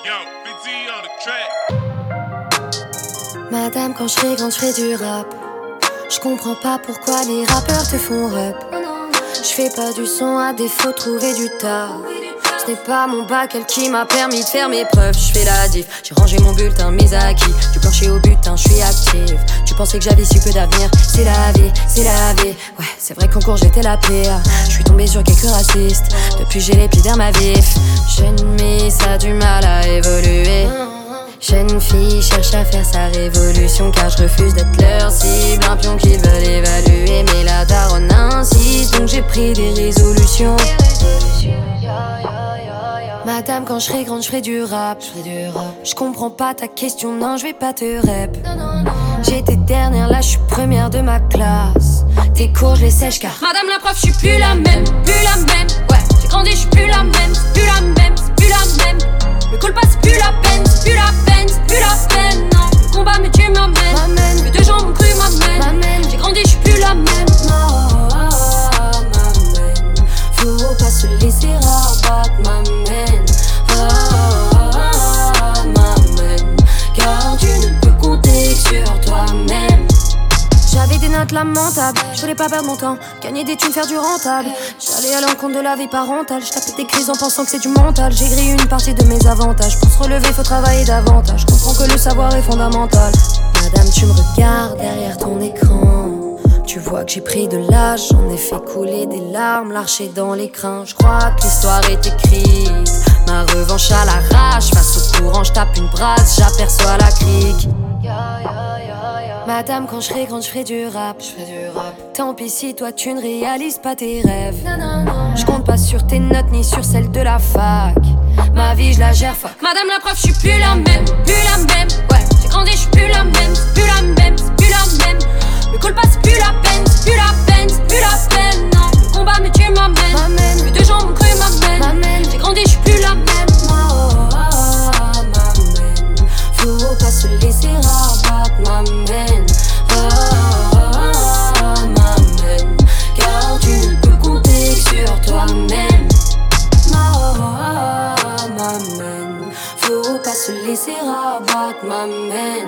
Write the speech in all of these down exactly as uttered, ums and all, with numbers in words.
Yo, B T on the track. Madame, quand je fais grande, je fais du rap. Je comprends pas pourquoi les rappeurs te font rap. Je fais pas du son à défaut de trouver du taf. Ce n'est pas mon bac, elle qui m'a permis de faire mes preuves. Je fais la diff, j'ai rangé mon bulletin, mes acquis. Du plancher au butin, je suis active. Tu pensais que j'avais si peu d'avenir, c'est la vie, c'est la vie. Ouais, c'est vrai qu'en cours j'étais la pire. Je suis tombée sur quelques racistes. Depuis j'ai les pieds dans ma vif. Jeune miss a du mal à évoluer. Jeune fille cherche à faire sa révolution, car je refuse d'être leur cible. Un pion qu'ils veulent évaluer, mais la daronne insiste, donc j'ai pris des résolutions. Madame, quand je serai grande, je ferai du rap. Je comprends pas ta question, non, je vais pas te rep. J'étais dernière, là je suis première de ma classe. Tes cours, je les sèche car Madame la prof, je suis plus la même, plus la même. Ouais, j'ai grandi, je suis plus la même, c'est plus la même, c'est plus la même. Le call passe, c'est plus la peine, c'est plus la peine, c'est plus la peine. Non, le combat mais tu m'amènes. Que deux gens m'ont cru, m'amène. J'ai grandi, je suis plus la même. Non, m'amène. Faut pas se laisser rabattre, m'amène. Oh, m'amène. Car tu ne peux compter que sur toi-même. J'avais des notes lamentables, je voulais pas perdre mon temps, gagner des thunes, faire du rentable. J'allais à l'encontre de la vie parentale, je tapais des crises en pensant que c'est du mental. J'ai grillé une partie de mes avantages, pour se relever faut travailler davantage. Je comprends que le savoir est fondamental. Madame, tu me regardes derrière ton écran, tu vois que j'ai pris de l'âge, j'en ai fait couler des larmes, l'archer dans les crins. Je crois que l'histoire est écrite, ma revanche à l'arrache. Face au courant, je tape une brasse, j'aperçois la crique. Madame, quand je serai grande, je ferai du rap. du rap. Tant pis si toi tu ne réalises pas tes rêves. Je compte pas sur tes notes ni sur celles de la fac. Ma vie, je la gère fuck. Madame la prof, je suis plus la même, plus la même. Ouais, j'ai grandi, je suis plus la même, c'est plus la même, c'est plus la même. Le call passe, c'est plus la peine, c'est plus la peine, c'est plus la peine. Non, le combat mais tu m'amènes. Que deux gens m'ont cru, m'amène. J'ai grandi, je suis plus la même. Oh, m'amène. Faut pas se laisser rabattre, m'amène. Oh, m'amène. Car tu ne peux compter que sur toi-même. Oh, m'amène. Faut pas se laisser rabattre, m'amène.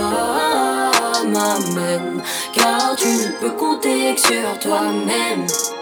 Oh, m'amène. Car tu ne peux compter que sur toi-même.